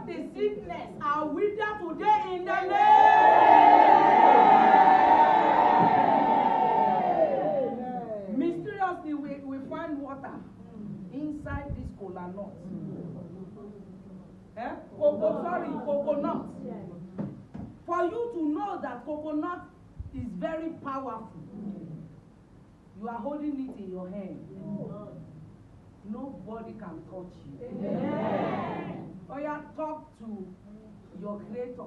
the sickness are withered today in the name. Mysteriously, we find water inside this cola nut. Coconut. For you to know that coconut is very powerful, you are holding it in your hand. Nobody can touch you. Or you talk to your creator.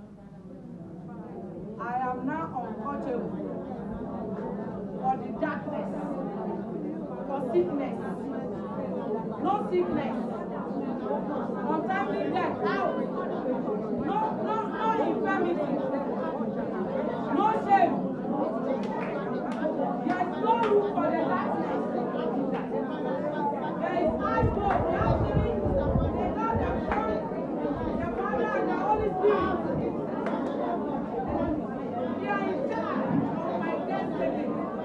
I am now untouchable for the darkness, for sickness. No sickness. Untimely death out. No infirmity. No shame. There is no room for the darkness. There is high hope. The God the Son, the Father, and the Holy Spirit. They are in charge of my destiny.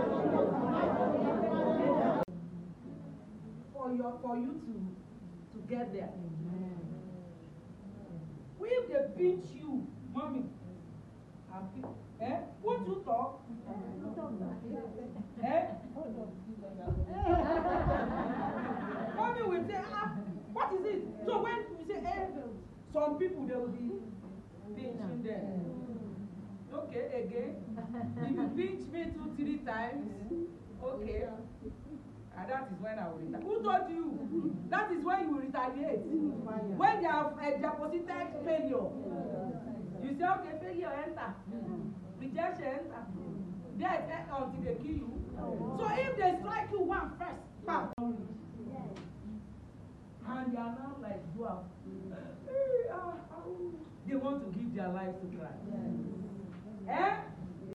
For you to get there. If they pinch you, mommy, won't you talk? Mommy will say, what is it? So when we say, some people they will be pinching them. Okay, again. If you pinch me 2-3 times, okay. And that is when I will retaliate. Who told you? That is when you will retaliate. When they have deposited failure. You say, okay, failure enter. Rejection enter. Death until they kill you. So if they strike you one first, bam. And they are now like, wow. They want to give their lives to Christ.